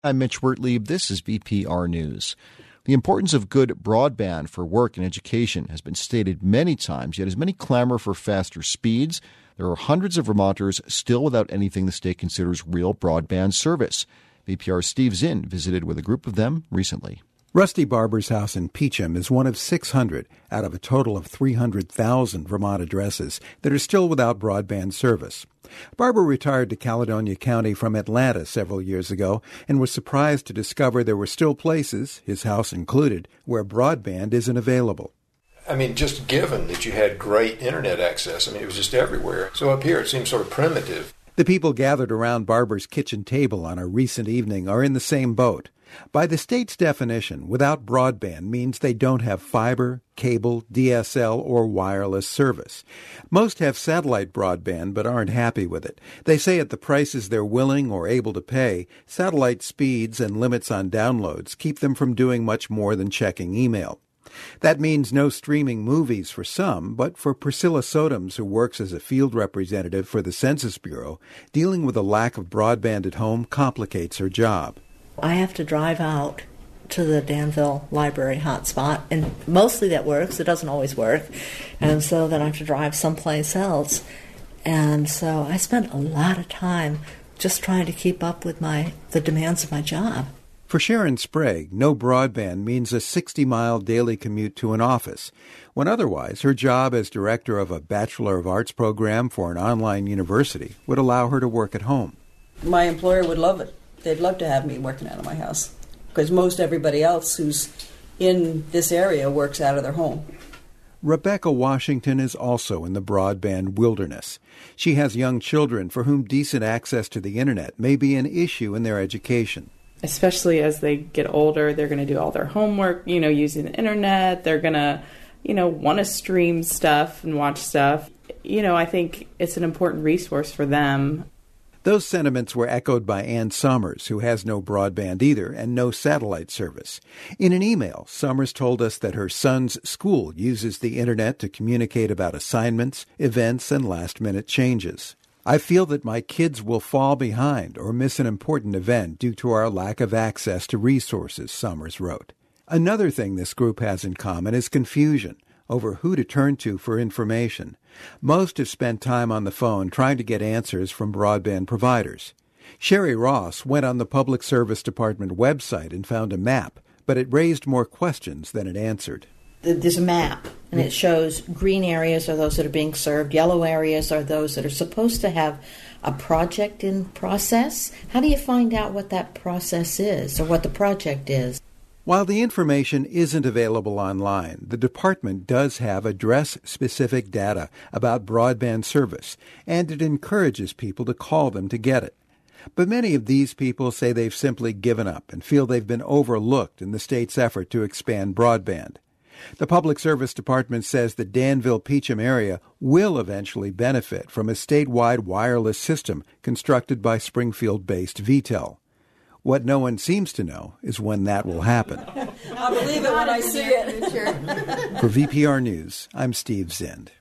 I'm Mitch Wertlieb. This is VPR News. The importance of good broadband for work and education has been stated many times, yet as many clamor for faster speeds, there are hundreds of Vermonters still without anything the state considers real broadband service. VPR's Steve Zinn visited with a group of them recently. Rusty Barber's house in Peacham is one of 600 out of a total of 300,000 Vermont addresses that are still without broadband service. Barber retired to Caledonia County from Atlanta several years ago and was surprised to discover there were still places, his house included, where broadband isn't available. I mean, just given that you had great internet access, it was just everywhere. So up here it seems sort of primitive. The people gathered around Barber's kitchen table on a recent evening are in the same boat. By the state's definition, without broadband means they don't have fiber, cable, DSL, or wireless service. Most have satellite broadband but aren't happy with it. They say at the prices they're willing or able to pay, satellite speeds and limits on downloads keep them from doing much more than checking email. That means no streaming movies for some, but for Priscilla Sodoms, who works as a field representative for the Census Bureau, dealing with a lack of broadband at home complicates her job. I have to drive out to the Danville Library hotspot, and mostly that works. It doesn't always work, and so then I have to drive someplace else. And so I spent a lot of time just trying to keep up with the demands of my job. For Sharon Sprague, no broadband means a 60-mile daily commute to an office, when otherwise her job as director of a Bachelor of Arts program for an online university would allow her to work at home. My employer would love it. They'd love to have me working out of my house, because most everybody else who's in this area works out of their home. Rebecca Washington is also in the broadband wilderness. She has young children for whom decent access to the internet may be an issue in their education. Especially as they get older, they're going to do all their homework, using the internet. They're going to, want to stream stuff and watch stuff. I think it's an important resource for them. Those sentiments were echoed by Ann Summers, who has no broadband either and no satellite service. In an email, Summers told us that her son's school uses the internet to communicate about assignments, events, and last-minute changes. I feel that my kids will fall behind or miss an important event due to our lack of access to resources, Summers wrote. Another thing this group has in common is confusion over who to turn to for information. Most have spent time on the phone trying to get answers from broadband providers. Sherry Ross went on the Public Service Department website and found a map, but it raised more questions than it answered. There's a map, and it shows green areas are those that are being served, yellow areas are those that are supposed to have a project in process. How do you find out what that process is or what the project is? While the information isn't available online, the department does have address-specific data about broadband service, and it encourages people to call them to get it. But many of these people say they've simply given up and feel they've been overlooked in the state's effort to expand broadband. The Public Service Department says the Danville-Peacham area will eventually benefit from a statewide wireless system constructed by Springfield-based VTEL. What no one seems to know is when that will happen. I'll believe it when I see it. For VPR News, I'm Steve Zinn.